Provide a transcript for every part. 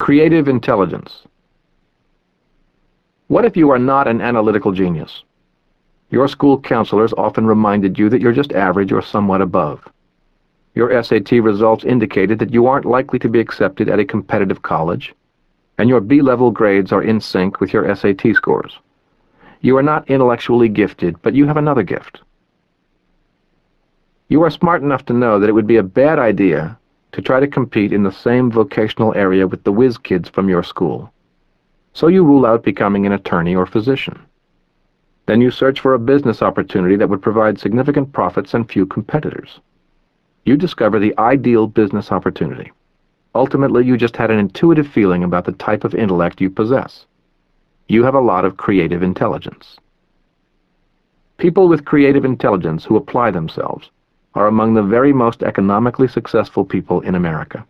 Creative intelligence. What if you are not an analytical genius? Your school counselors often reminded you that you're just average or somewhat above. Your SAT results indicated that you aren't likely to be accepted at a competitive college, and your B-level grades are in sync with your SAT scores. You are not intellectually gifted, but you have another gift. You are smart enough to know that it would be a bad idea to try to compete in the same vocational area with the whiz kids from your school. So you rule out becoming an attorney or physician. Then you search for a business opportunity that would provide significant profits and few competitors. You discover the ideal business opportunity. Ultimately, you just had an intuitive feeling about the type of intellect you possess. You have a lot of creative intelligence. People with creative intelligence who apply themselves are among the very most economically successful people in America.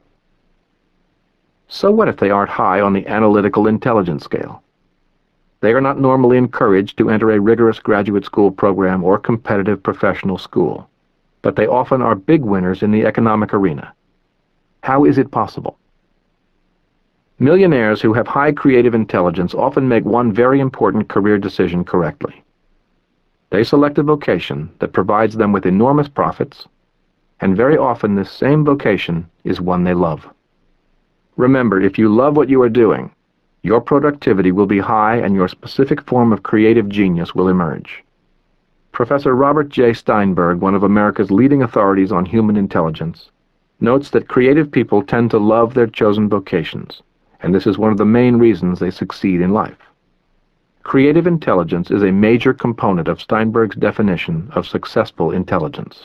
So what if they aren't high on the analytical intelligence scale? They are not normally encouraged to enter a rigorous graduate school program or competitive professional school, but they often are big winners in the economic arena. How is it possible? Millionaires who have high creative intelligence often make one very important career decision correctly. They select a vocation that provides them with enormous profits, and very often this same vocation is one they love. Remember, if you love what you are doing, your productivity will be high and your specific form of creative genius will emerge. Professor Robert J. Steinberg, one of America's leading authorities on human intelligence, notes that creative people tend to love their chosen vocations, and this is one of the main reasons they succeed in life. Creative intelligence is a major component of Steinberg's definition of successful intelligence.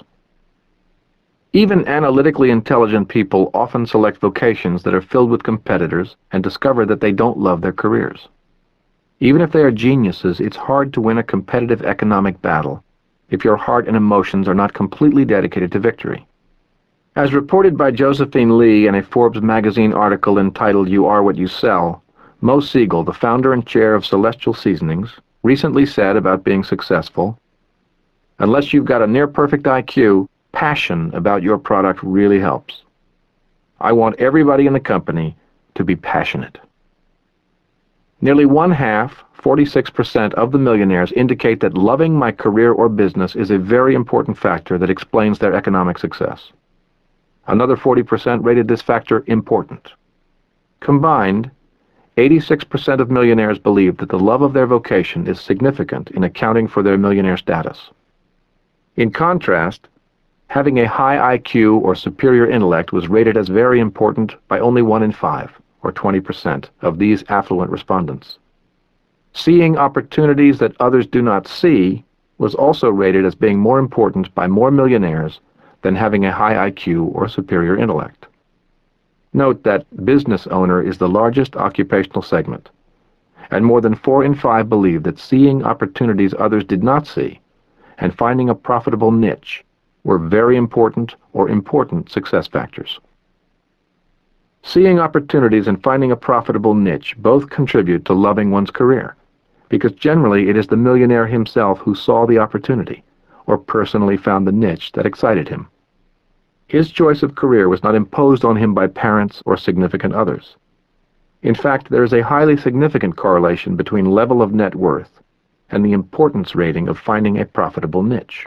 Even analytically intelligent people often select vocations that are filled with competitors and discover that they don't love their careers. Even if they are geniuses, it's hard to win a competitive economic battle if your heart and emotions are not completely dedicated to victory. As reported by Josephine Lee in a Forbes magazine article entitled "You Are What You Sell," Mo Siegel, the founder and chair of Celestial Seasonings, recently said about being successful, "Unless you've got a near-perfect IQ, passion about your product really helps. I want everybody in the company to be passionate." Nearly 46% of the millionaires indicate that loving my career or business is a very important factor that explains their economic success. Another 40% rated this factor important. Combined, 86% of millionaires believe that the love of their vocation is significant in accounting for their millionaire status. In contrast, having a high IQ or superior intellect was rated as very important by only 1 in 5, or 20%, of these affluent respondents. Seeing opportunities that others do not see was also rated as being more important by more millionaires than having a high IQ or superior intellect. Note that business owner is the largest occupational segment, and more than 4 in 5 believe that seeing opportunities others did not see and finding a profitable niche were very important or important success factors. Seeing opportunities and finding a profitable niche both contribute to loving one's career, because generally it is the millionaire himself who saw the opportunity or personally found the niche that excited him. His choice of career was not imposed on him by parents or significant others. In fact, there is a highly significant correlation between level of net worth and the importance rating of finding a profitable niche.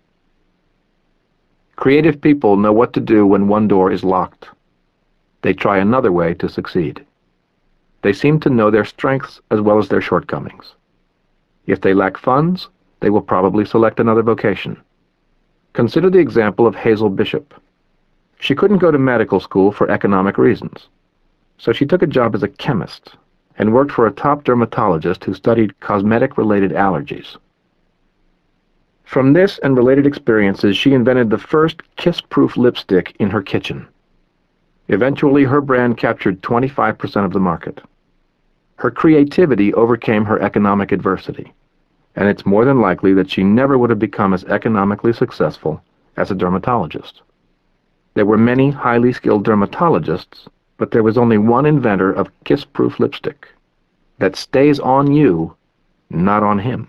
Creative people know what to do when one door is locked. They try another way to succeed. They seem to know their strengths as well as their shortcomings. If they lack funds, they will probably select another vocation. Consider the example of Hazel Bishop. She couldn't go to medical school for economic reasons, so she took a job as a chemist and worked for a top dermatologist who studied cosmetic-related allergies. From this and related experiences, she invented the first kiss-proof lipstick in her kitchen. Eventually, her brand captured 25% of the market. Her creativity overcame her economic adversity, and it's more than likely that she never would have become as economically successful as a dermatologist. There were many highly skilled dermatologists, but there was only one inventor of kiss-proof lipstick that stays on you, not on him.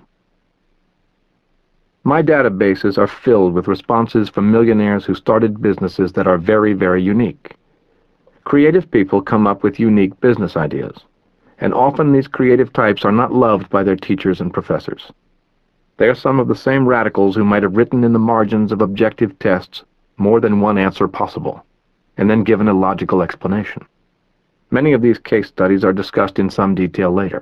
My databases are filled with responses from millionaires who started businesses that are very, very unique. Creative people come up with unique business ideas, and often these creative types are not loved by their teachers and professors. They are some of the same radicals who might have written in the margins of objective tests more than one answer possible, and then given a logical explanation. Many of these case studies are discussed in some detail later.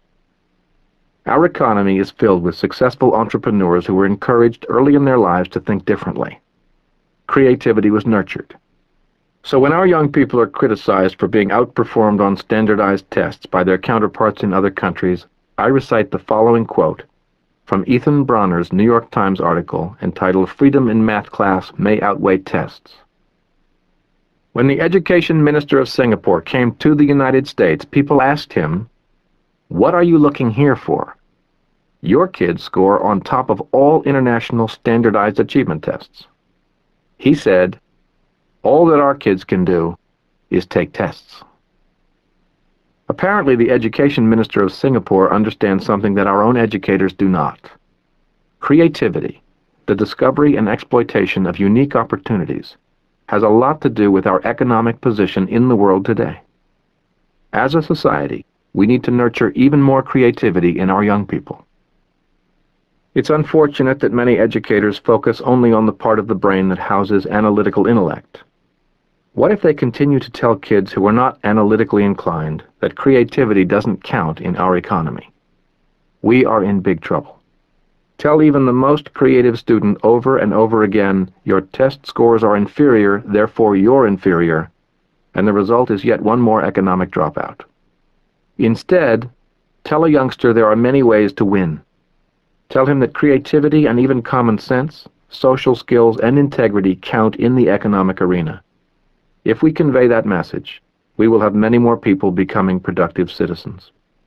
Our economy is filled with successful entrepreneurs who were encouraged early in their lives to think differently. Creativity was nurtured. So when our young people are criticized for being outperformed on standardized tests by their counterparts in other countries, I recite the following quote from Ethan Bronner's New York Times article entitled "Freedom in Math Class May Outweigh Tests." When the Education Minister of Singapore came to the United States, people asked him, "What are you looking here for? Your kids score on top of all international standardized achievement tests." He said, "All that our kids can do is take tests." Apparently, the Education Minister of Singapore understands something that our own educators do not. Creativity, the discovery and exploitation of unique opportunities, has a lot to do with our economic position in the world today. As a society, we need to nurture even more creativity in our young people. It's unfortunate that many educators focus only on the part of the brain that houses analytical intellect. What if they continue to tell kids who are not analytically inclined that creativity doesn't count in our economy? We are in big trouble. Tell even the most creative student over and over again, "Your test scores are inferior, therefore you're inferior," and the result is yet one more economic dropout. Instead, tell a youngster there are many ways to win. Tell him that creativity and even common sense, social skills, and integrity count in the economic arena. If we convey that message, we will have many more people becoming productive citizens.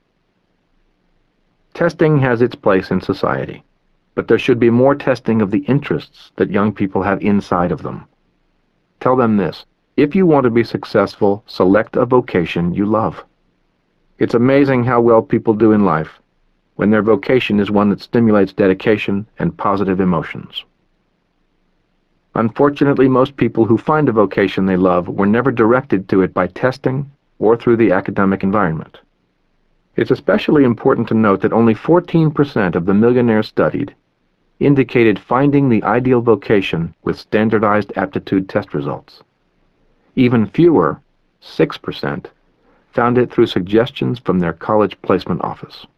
Testing has its place in society, but there should be more testing of the interests that young people have inside of them. Tell them this: if you want to be successful, select a vocation you love. It's amazing how well people do in life when their vocation is one that stimulates dedication and positive emotions. Unfortunately, most people who find a vocation they love were never directed to it by testing or through the academic environment. It's especially important to note that only 14% of the millionaires studied indicated finding the ideal vocation with standardized aptitude test results. Even fewer, 6%, found it through suggestions from their college placement office.